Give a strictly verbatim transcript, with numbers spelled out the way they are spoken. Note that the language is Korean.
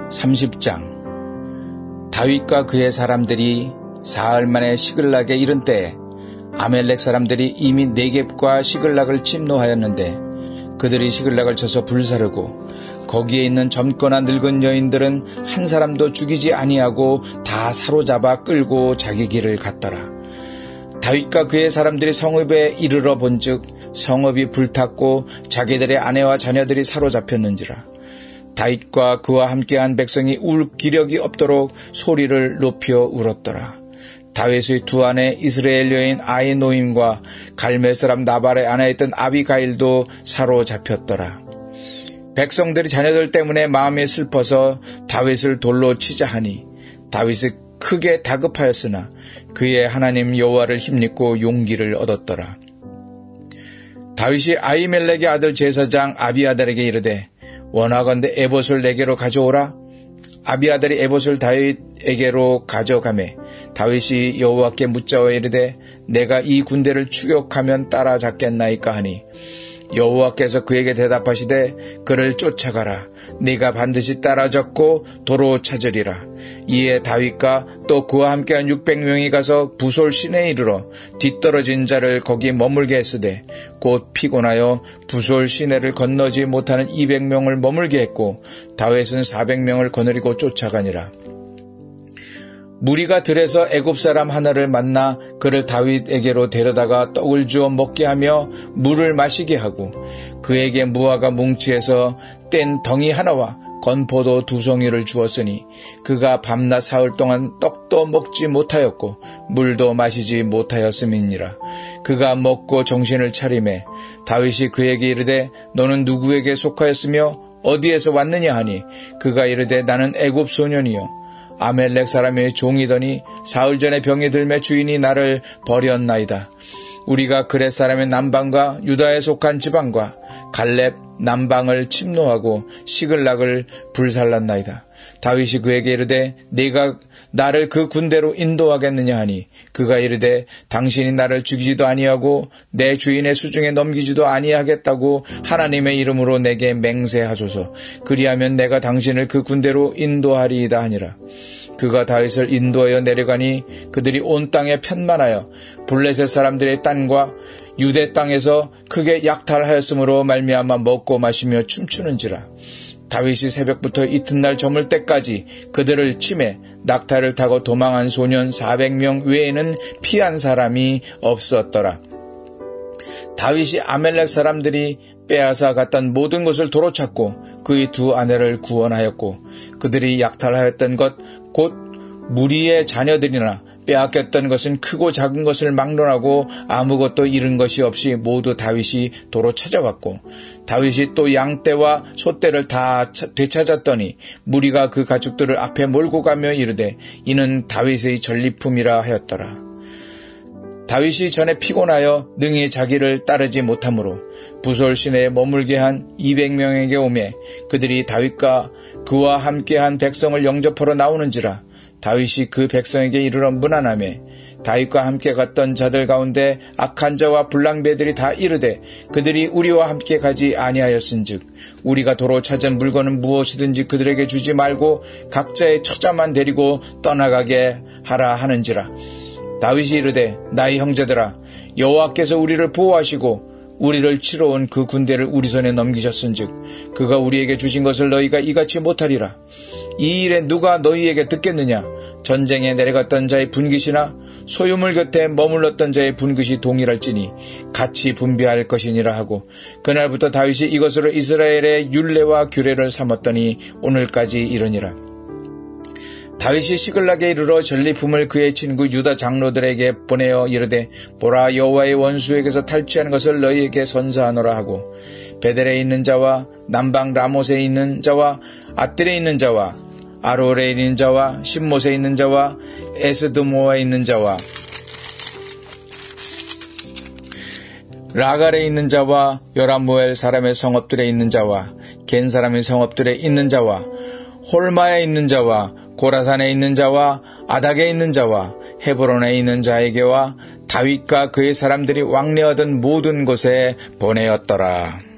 삼십 장. 다윗과 그의 사람들이 사흘 만에 시글락에 이른 때에 아멜렉 사람들이 이미 네겝과 시글락을 침노하였는데 그들이 시글락을 쳐서 불사르고 거기에 있는 젊거나 늙은 여인들은 한 사람도 죽이지 아니하고 다 사로잡아 끌고 자기 길을 갔더라. 다윗과 그의 사람들이 성읍에 이르러 본즉 성읍이 불탔고 자기들의 아내와 자녀들이 사로잡혔는지라. 다윗과 그와 함께한 백성이 울 기력이 없도록 소리를 높여 울었더라. 다윗의 두 아내 이스라엘 여인 아히노임과 갈멜 사람 나발의 아내였던 아비가일도 사로잡혔더라. 백성들이 자녀들 때문에 마음이 슬퍼서 다윗을 돌로 치자 하니 다윗이 크게 다급하였으나 그의 하나님 여호와를 힘입고 용기를 얻었더라. 다윗이 아히멜렉의 아들 제사장 아비아달에게 이르되 원하건대 에봇을 내게로 가져오라. 아비아달이 에봇을 다윗에게로 가져가매 다윗이 여호와께 묻자와 이르되 내가 이 군대를 추격하면 따라잡겠나이까 하니 여호와께서 그에게 대답하시되 그를 쫓아가라. 네가 반드시 따라잡고 도로 찾으리라. 이에 다윗과 또 그와 함께한 육백 명이 가서 부솔 시내에 이르러 뒤떨어진 자를 거기 머물게 했으되 곧 피곤하여 부솔 시내를 건너지 못하는 이백 명을 머물게 했고 다윗은 사백 명을 거느리고 쫓아가니라. 무리가 들에서 애굽 사람 하나를 만나 그를 다윗에게로 데려다가 떡을 주어 먹게 하며 물을 마시게 하고 그에게 무화과 뭉치에서 뗀 덩이 하나와 건포도 두 송이를 주었으니 그가 밤낮 사흘 동안 떡도 먹지 못하였고 물도 마시지 못하였음이니라. 그가 먹고 정신을 차리매 다윗이 그에게 이르되 너는 누구에게 속하였으며 어디에서 왔느냐 하니 그가 이르되 나는 애굽 소년이요 아멜렉 사람의 종이더니 사흘 전에 병이 들매 주인이 나를 버렸나이다. 우리가 그렛 사람의 남방과 유다에 속한 지방과 갈렙 남방을 침노하고 시글락을 불살랐나이다. 다윗이 그에게 이르되 네가 나를 그 군대로 인도하겠느냐 하니 그가 이르되 당신이 나를 죽이지도 아니하고 내 주인의 수중에 넘기지도 아니하겠다고 하나님의 이름으로 내게 맹세하소서. 그리하면 내가 당신을 그 군대로 인도하리이다 하니라. 그가 다윗을 인도하여 내려가니 그들이 온 땅에 편만하여 블레셋 사람들의 땅과 유대 땅에서 크게 약탈하였으므로 말미암아 먹고 마시며 춤추는지라. 다윗이 새벽부터 이튿날 저물 때까지 그들을 치매 낙타를 타고 도망한 소년 사백 명 외에는 피한 사람이 없었더라. 다윗이 아멜렉 사람들이 빼앗아 갔던 모든 것을 도로 찾고 그의 두 아내를 구원하였고 그들이 약탈하였던 것 곧 무리의 자녀들이나 빼앗겼던 것은 크고 작은 것을 막론하고 아무것도 잃은 것이 없이 모두 다윗이 도로 찾아왔고 다윗이 또 양떼와 소떼를 다 되찾았더니 무리가 그 가축들을 앞에 몰고 가며 이르되 이는 다윗의 전리품이라 하였더라. 다윗이 전에 피곤하여 능히 자기를 따르지 못하므로 부솔 시내에 머물게 한 이백 명에게 오매 그들이 다윗과 그와 함께한 백성을 영접하러 나오는지라. 다윗이 그 백성에게 이르러 문안하매 다윗과 함께 갔던 자들 가운데 악한 자와 불량배들이 다 이르되 그들이 우리와 함께 가지 아니하였은즉 우리가 도로 찾은 물건은 무엇이든지 그들에게 주지 말고 각자의 처자만 데리고 떠나가게 하라 하는지라. 다윗이 이르되 나의 형제들아 여호와께서 우리를 보호하시고 우리를 치러 온 그 군대를 우리 손에 넘기셨은즉 그가 우리에게 주신 것을 너희가 이같이 못하리라. 이 일에 누가 너희에게 듣겠느냐? 전쟁에 내려갔던 자의 분깃이나 소유물 곁에 머물렀던 자의 분깃이 동일할지니 같이 분배할 것이니라 하고 그날부터 다윗이 이것으로 이스라엘의 율례와 규례를 삼았더니 오늘까지 이르니라. 다윗이 시글락에 이르러 전리품을 그의 친구 유다 장로들에게 보내어 이르되 보라 여호와의 원수에게서 탈취한 것을 너희에게 선사하노라 하고 베델에 있는 자와 남방 라못에 있는 자와 아뜰에 있는 자와 아롤에 있는 자와 신못에 있는 자와 에스드모에 있는 자와 라갈에 있는 자와 요라무엘 사람의 성읍들에 있는 자와 겐 사람의 성읍들에 있는 자와 홀마에 있는 자와 고라산에 있는 자와 아닥에 있는 자와 헤브론에 있는 자에게와 다윗과 그의 사람들이 왕래하던 모든 곳에 보내었더라.